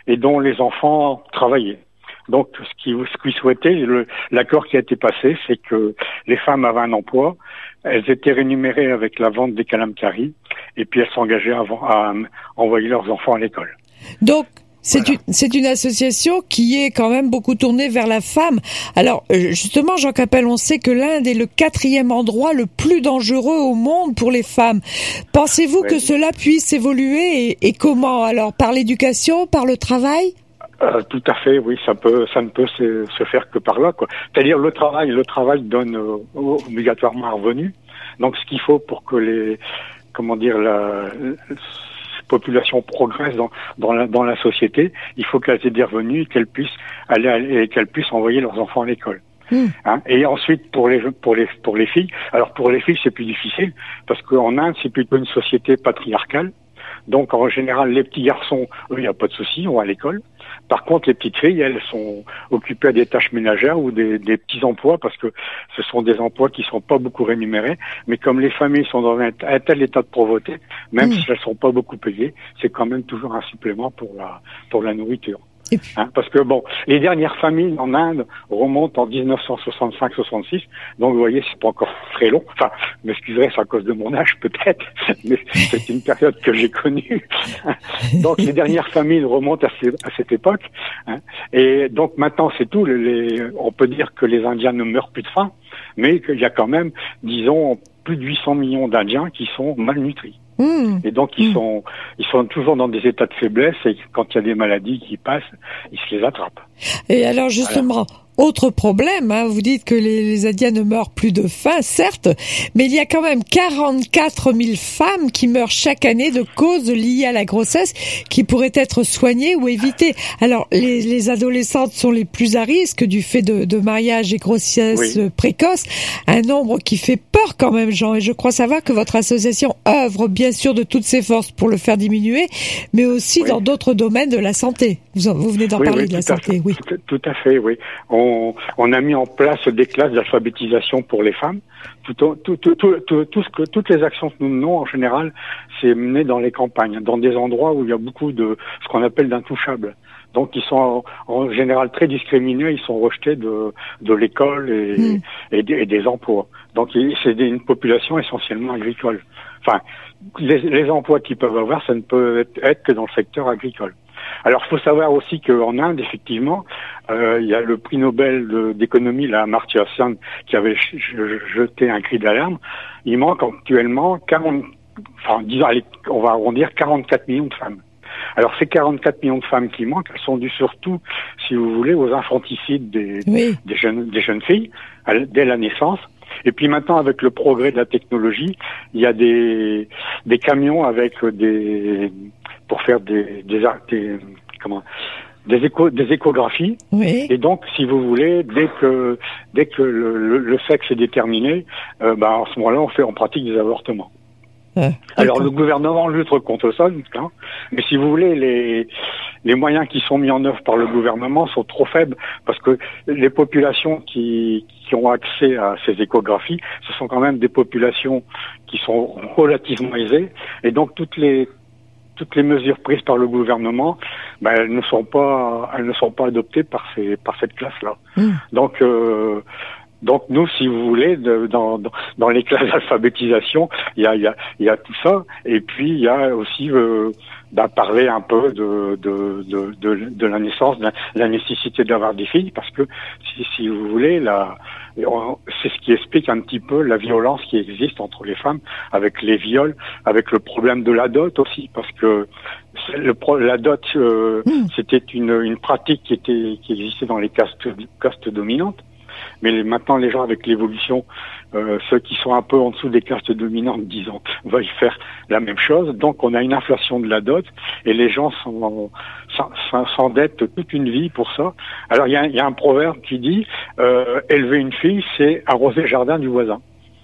et dont les enfants travaillaient. Donc, ce qu'ils ce qu'ils souhaitaient, le, l'accord qui a été passé, c'est que les femmes avaient un emploi, elles étaient rémunérées avec la vente des calamcaries, et puis elles s'engageaient à, à envoyer leurs enfants à l'école. Donc, c'est, voilà. une, c'est une association qui est quand même beaucoup tournée vers la femme. Alors, justement, Jean Capel, on sait que l'Inde est le quatrième endroit le plus dangereux au monde pour les femmes. Pensez-vous oui. que cela puisse évoluer et, et comment? Alors, par l'éducation, par le travail? Euh, tout à fait, oui, ça peut, ça ne peut se, se faire que par là, quoi. C'est-à-dire le travail, le travail donne euh, obligatoirement un revenu. Donc, ce qu'il faut pour que les, comment dire, la, la population progresse dans, dans la, dans la société, il faut qu'elles aient des revenus, et qu'elles puissent aller, aller et qu'elles puissent envoyer leurs enfants à l'école. Mmh. Hein, et ensuite pour les pour les pour les filles, alors pour les filles c'est plus difficile parce qu'en Inde c'est plutôt une société patriarcale. Donc, en général, les petits garçons, eux, il n'y a pas de souci, ils vont à l'école. Par contre, les petites filles, elles sont occupées à des tâches ménagères ou des, des petits emplois parce que ce sont des emplois qui sont pas beaucoup rémunérés. Mais comme les familles sont dans un, un tel état de pauvreté, même mmh. si elles sont pas beaucoup payées, c'est quand même toujours un supplément pour la, pour la nourriture. Hein, parce que bon, les dernières familles en Inde remontent en dix-neuf cent soixante-cinq soixante-six, donc vous voyez, c'est pas encore très long. Enfin, je m'excuserai, c'est à cause de mon âge peut-être, mais c'est une période que j'ai connue. Donc les dernières familles remontent à, ces, à cette époque. Hein, et donc maintenant c'est tout. Les, on peut dire que les Indiens ne meurent plus de faim, mais qu'il y a quand même, disons, plus de huit cents millions d'Indiens qui sont malnutris. Mmh. Et donc ils mmh. sont ils sont toujours dans des états de faiblesse et quand il y a des maladies qui passent, ils se les attrapent. Et alors justement, voilà. Autre problème, hein, vous dites que les, les Indiens ne meurent plus de faim, certes, mais il y a quand même quarante-quatre mille femmes qui meurent chaque année de causes liées à la grossesse qui pourraient être soignées ou évitées. Alors, les, les adolescentes sont les plus à risque du fait de, de mariage et grossesse oui. précoce, un nombre qui fait peur quand même, Jean, et je crois savoir que votre association œuvre bien sûr de toutes ses forces pour le faire diminuer, mais aussi oui. dans d'autres domaines de la santé. Vous, en, vous venez d'en oui, parler oui, de la santé, fait, oui. Tout, tout à fait, oui. On On, on a mis en place des classes d'alphabétisation pour les femmes. Tout, tout, tout, tout, tout, tout ce que, toutes les actions que nous menons, en général, c'est mené dans les campagnes, dans des endroits où il y a beaucoup de ce qu'on appelle d'intouchables. Donc, ils sont en, en général très discriminés, ils sont rejetés de, de l'école et, mmh. et, des, et des emplois. Donc, c'est une population essentiellement agricole. Enfin, les, les emplois qu'ils peuvent avoir, ça ne peut être, être que dans le secteur agricole. Alors, il faut savoir aussi qu'en Inde, effectivement, euh, il y a le prix Nobel de, d'économie, là, Amartya Sen, qui avait jeté un cri d'alarme. Il manque actuellement quarante, enfin, disons, allez, on va arrondir quarante-quatre millions de femmes. Alors, ces quarante-quatre millions de femmes qui manquent, elles sont dues surtout, si vous voulez, aux infanticides des, oui. des jeunes, des jeunes filles, dès la naissance. Et puis maintenant, avec le progrès de la technologie, il y a des, des camions avec des, pour faire des, des, des comment, des écho, des échographies. Oui. Et donc, si vous voulez, dès que, dès que le, le, le sexe est déterminé, euh, bah, à ce moment-là, on fait, on pratique des avortements. Ah, alors le gouvernement lutte contre ça, hein, mais si vous voulez, les les moyens qui sont mis en œuvre par le gouvernement sont trop faibles parce que les populations qui qui ont accès à ces échographies, ce sont quand même des populations qui sont relativement aisées et donc toutes les toutes les mesures prises par le gouvernement, ben elles ne sont pas elles ne sont pas adoptées par ces par cette classe-là. Mmh. Donc euh, Donc nous, si vous voulez, de, dans, dans dans les classes d'alphabétisation, il y a il y a il y a tout ça, et puis il y a aussi euh, bah, parler un peu de de de de, de la naissance, de la nécessité d'avoir des filles, parce que si si vous voulez, la c'est ce qui explique un petit peu la violence qui existe entre les femmes, avec les viols, avec le problème de la dot aussi, parce que le la dot euh, mmh. c'était une une pratique qui était qui existait dans les castes castes dominantes. Mais les, maintenant, les gens, avec l'évolution, euh, ceux qui sont un peu en dessous des castes dominantes, disons, vont y faire la même chose. Donc, on a une inflation de la dot et les gens sont, s'endettent toute une vie pour ça. Alors, il y a, y a un proverbe qui dit euh, « Élever une fille, c'est arroser le jardin du voisin ».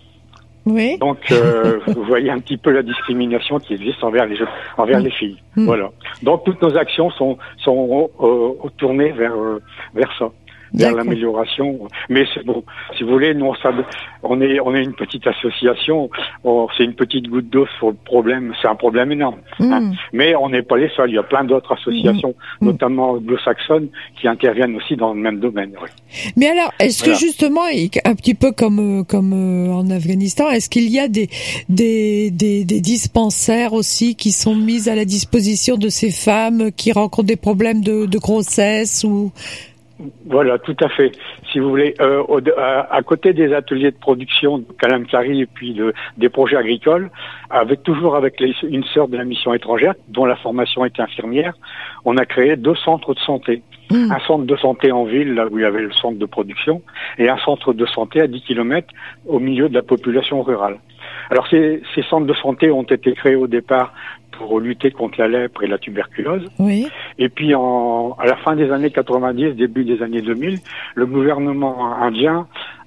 Oui. Donc, euh, vous voyez un petit peu la discrimination qui existe envers les envers mmh. les filles. Mmh. Voilà. Donc, toutes nos actions sont sont euh, tournées vers euh, vers ça. vers l'amélioration. Mais c'est bon. Si vous voulez, nous, ça, on est, on est une petite association. On, c'est une petite goutte d'eau sur le problème. C'est un problème énorme. Mmh. Hein. Mais on n'est pas les seuls. Il y a plein d'autres associations, mmh. notamment anglo-saxonnes, qui interviennent aussi dans le même domaine. Oui. Mais alors, est-ce voilà. que justement, un petit peu comme comme en Afghanistan, est-ce qu'il y a des des des, des dispensaires aussi qui sont mis à la disposition de ces femmes qui rencontrent des problèmes de, de grossesse ou Voilà, tout à fait. Si vous voulez, euh, au, à, à côté des ateliers de production de Kalamkari et puis de, des projets agricoles, avec toujours avec les, une sœur de la mission étrangère dont la formation était infirmière, on a créé deux centres de santé. Mmh. Un centre de santé en ville, là où il y avait le centre de production, et un centre de santé à dix kilomètres au milieu de la population rurale. Alors ces, ces centres de santé ont été créés au départ pour lutter contre la lèpre et la tuberculose. Oui. Et puis en, à la fin des années quatre-vingt-dix, début des années deux mille, le gouvernement indien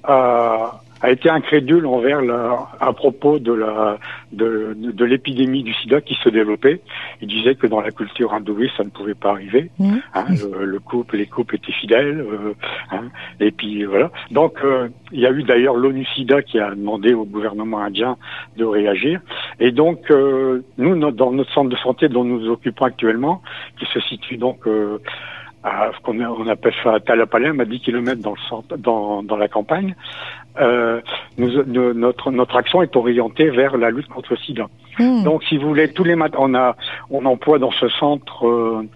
a, a été incrédule envers la, à propos de la de, de, de l'épidémie du sida qui se développait. Il disait que dans la culture hindouiste, ça ne pouvait pas arriver. Mmh. Hein, le, le couple, les couples étaient fidèles. Euh, hein, et puis voilà. Donc euh, il y a eu d'ailleurs l'ONU SIDA qui a demandé au gouvernement indien de réagir. Et donc euh, nous, notre, dans notre centre de santé dont nous nous occupons actuellement, qui se situe donc euh, à ce qu'on on appelle ça à Talapalem, à dix kilomètres dans le centre, dans, dans la campagne. Euh, nous, nous, notre notre action est orientée vers la lutte contre le sida. Mmh. Donc, si vous voulez, tous les matins, on a on emploie dans ce centre euh,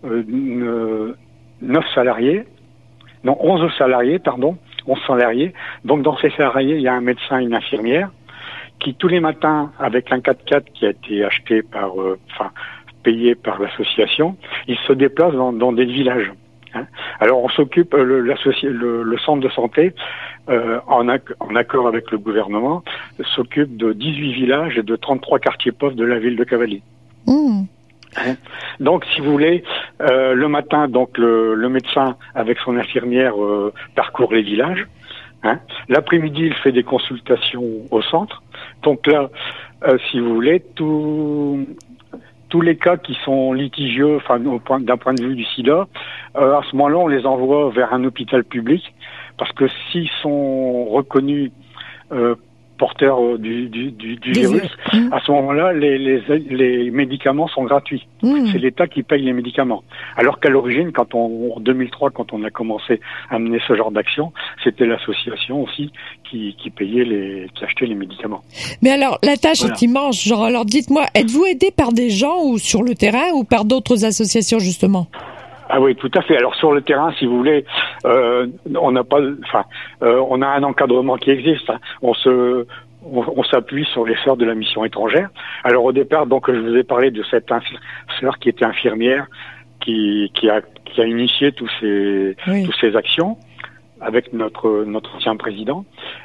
euh, neuf salariés, non onze salariés, pardon, onze salariés. Donc, dans ces salariés, il y a un médecin et une infirmière qui tous les matins, avec un quatre-quatre qui a été acheté par, euh, enfin payé par l'association, ils se déplacent dans, dans des villages. Hein. Alors on s'occupe, euh, le, le, le centre de santé, euh, en, ac- en accord avec le gouvernement, s'occupe de dix-huit villages et de trente-trois quartiers pauvres de la ville de Cavaly. Mmh. Hein. Donc si vous voulez, euh, le matin, donc le, le médecin avec son infirmière euh, parcourt les villages. Hein. L'après-midi, il fait des consultations au centre. Donc là, euh, si vous voulez, tout... tous les cas qui sont litigieux, enfin au point, d'un point de vue du sida, euh, à ce moment-là, on les envoie vers un hôpital public, parce que s'ils sont reconnus euh, porteurs du, du, du, du virus, mmh. à ce moment-là, les, les, les médicaments sont gratuits. Mmh. C'est l'État qui paye les médicaments. Alors qu'à l'origine, quand on, en deux mille trois, quand on a commencé à mener ce genre d'action, c'était l'association aussi qui, qui payait les, qui achetait les médicaments. Mais alors, la tâche voilà. est immense. Genre, alors dites-moi, êtes-vous aidé par des gens ou sur le terrain ou par d'autres associations justement? Ah oui, tout à fait. Alors sur le terrain, si vous voulez, euh, on n'a pas, enfin, euh, on a un encadrement qui existe. Hein. On se, on, on s'appuie sur les sœurs de la mission étrangère. Alors au départ, donc je vous ai parlé de cette infir- sœur qui était infirmière, qui, qui a, qui a initié tous ces, oui. toutes ces actions avec notre notre ancien président.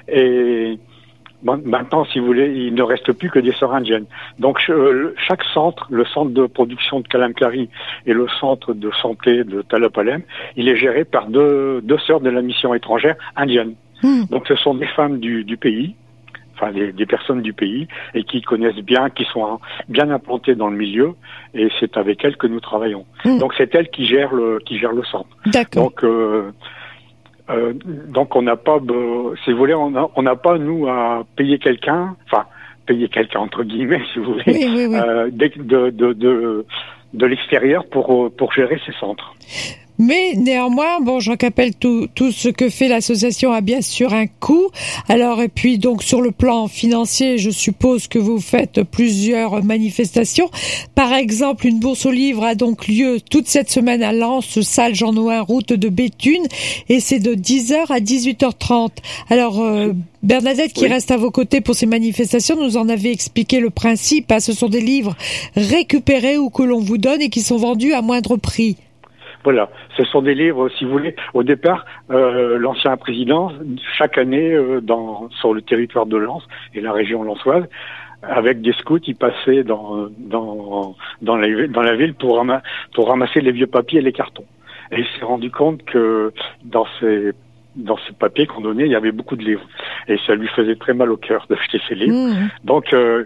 Et maintenant, si vous voulez, il ne reste plus que des sœurs indiennes. Donc chaque centre, le centre de production de Kalamkari et le centre de santé de Talapalem, il est géré par deux, deux sœurs de la mission étrangère indienne. Mmh. Donc ce sont des femmes du, du pays, enfin des, des personnes du pays, et qui connaissent bien, qui sont bien implantées dans le milieu, et c'est avec elles que nous travaillons. Mmh. Donc c'est elles qui gèrent le, qui gèrent le centre. D'accord. Donc euh, Euh, donc on n'a pas, euh, si vous voulez, on n'a on n'a pas nous à payer quelqu'un, enfin payer quelqu'un entre guillemets, si vous voulez, oui, oui, oui. Euh, de, de, de, de, de l'extérieur pour pour gérer ces centres. Mais néanmoins, bon, je rappelle tout, tout ce que fait l'association a bien sûr un coût. Alors, et puis donc sur le plan financier, je suppose que vous faites plusieurs manifestations. Par exemple, une bourse aux livres a donc lieu toute cette semaine à Lens, salle Jean Nouin, route de Béthune, et c'est de dix heures à dix-huit heures trente. Alors, euh, Bernadette, qui oui. reste à vos côtés pour ces manifestations, nous en avait expliqué le principe. Hein, ce sont des livres récupérés ou que l'on vous donne et qui sont vendus à moindre prix. Voilà, ce sont des livres, si vous voulez. Au départ, euh, l'ancien président, chaque année, euh, dans, sur le territoire de Lens et la région lensoise, avec des scouts, il passait dans dans dans la, dans la ville pour, ram- pour ramasser les vieux papiers et les cartons. Et il s'est rendu compte que dans ces dans ces papiers qu'on donnait, il y avait beaucoup de livres. Et ça lui faisait très mal au cœur d'acheter ces livres. Mmh. Donc, euh,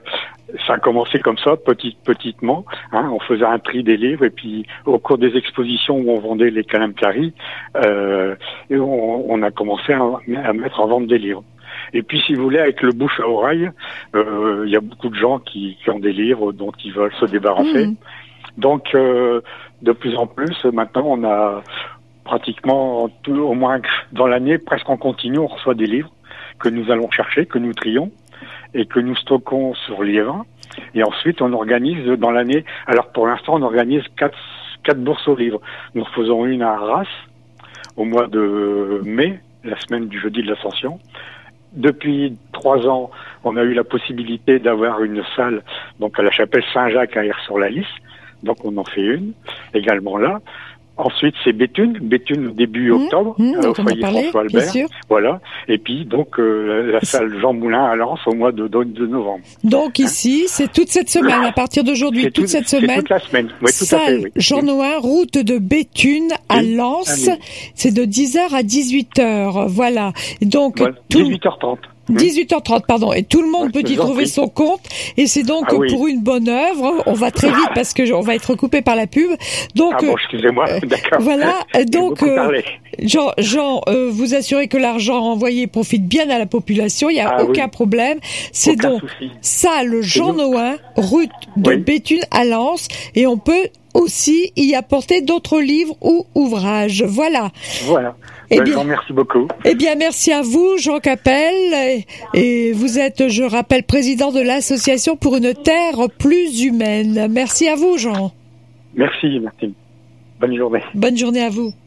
ça a commencé comme ça, petit, petitement. Hein, on faisait un tri des livres et puis au cours des expositions où on vendait les Kalamkari, euh, et on, on a commencé à, à mettre en vente des livres. Et puis, si vous voulez, avec le bouche à oreille, euh, il y a beaucoup de gens qui, qui ont des livres dont ils veulent se débarrasser. Mmh. Donc, euh, de plus en plus, maintenant, on a pratiquement, tout, au moins dans l'année, presque en continu, on reçoit des livres que nous allons chercher, que nous trions et que nous stockons sur Liévin. Et ensuite, on organise dans l'année, alors pour l'instant, on organise quatre, quatre bourses aux livres. Nous faisons une à Arras au mois de mai, la semaine du jeudi de l'Ascension. Depuis trois ans, on a eu la possibilité d'avoir une salle donc à la chapelle Saint-Jacques à Aire-sur-la-Lys. Donc on en fait une également là. Ensuite, c'est Béthune, Béthune début octobre, mmh, mmh, au foyer parlé, François Albert. Voilà. Et puis donc euh, la salle Jean Moulin à Lens au mois de, de, de novembre. Donc hein ici, c'est toute cette semaine, à partir d'aujourd'hui, toute tout, cette semaine. C'est toute la semaine. Oui, tout salle à fait, oui. Jean Nouin, route de Béthune à oui. Lens. C'est de dix heures à dix-huit heures. Voilà. Donc voilà. tout... dix-huit heures trente. dix-huit heures trente, pardon. Et tout le monde ouais, peut y trouver son compte. Et c'est donc ah, oui. pour une bonne œuvre. On va très vite parce que on va être coupé par la pub. Donc, ah bon, excusez-moi. Euh, D'accord. Voilà. Donc, euh, Jean, Jean euh, vous assurez que l'argent envoyé profite bien à la population. Il n'y a ah, aucun oui. problème. C'est aucun donc souci. Salle Jean Nouin, route de oui. Béthune à Lens. Et on peut aussi y apporter d'autres livres ou ouvrages. Voilà. Voilà. Eh ben, bien, je vous remercie beaucoup. Eh bien, merci à vous, Jean Capel. Et, et vous êtes, je rappelle, président de l'association pour une terre plus humaine. Merci à vous, Jean. Merci, Martine. Bonne journée. Bonne journée à vous.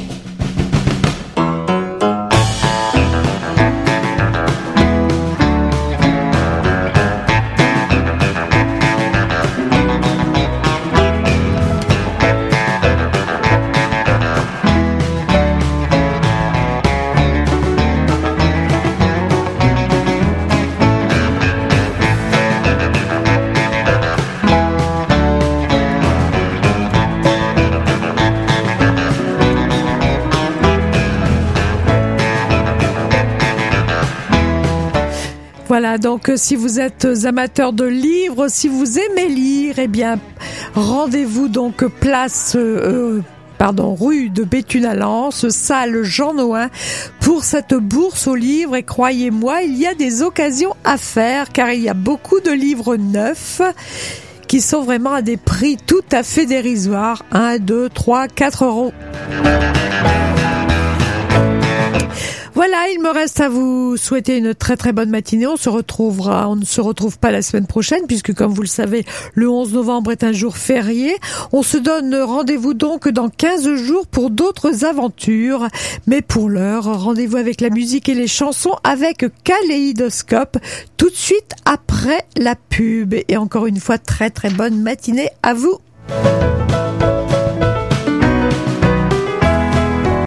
Voilà, donc si vous êtes amateur de livres, si vous aimez lire, eh bien, rendez-vous donc place... Euh, Pardon, rue de Béthune à Lens, salle Jean Nouin, pour cette bourse aux livres. Et croyez-moi, il y a des occasions à faire, car il y a beaucoup de livres neufs qui sont vraiment à des prix tout à fait dérisoires. un, deux, trois, quatre euros. Voilà, il me reste à vous souhaiter une très très bonne matinée. On se retrouvera, on ne se retrouve pas la semaine prochaine puisque comme vous le savez, le onze novembre est un jour férié. On se donne rendez-vous donc dans quinze jours pour d'autres aventures. Mais pour l'heure, rendez-vous avec la musique et les chansons avec Kaléidoscope tout de suite après la pub. Et encore une fois, très très bonne matinée à vous.